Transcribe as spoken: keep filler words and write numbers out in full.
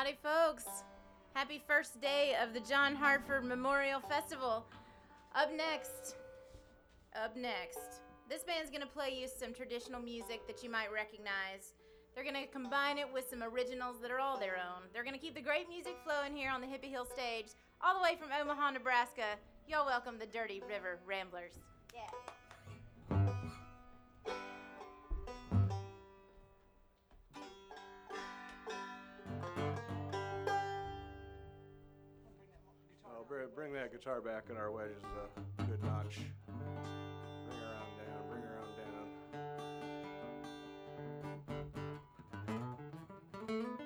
Howdy, folks. Happy first day of the John Hartford Memorial Festival. Up next, up next, this band's gonna play you some traditional music that you might recognize. They're gonna combine it with some originals that are all their own. They're gonna keep the great music flowing here on the Hippie Hill stage, all the way from Omaha, Nebraska. Y'all welcome the Dirty River Ramblers. Yeah. Oh, bring that guitar back in our way is a good notch. Bring her on down, bring her on down.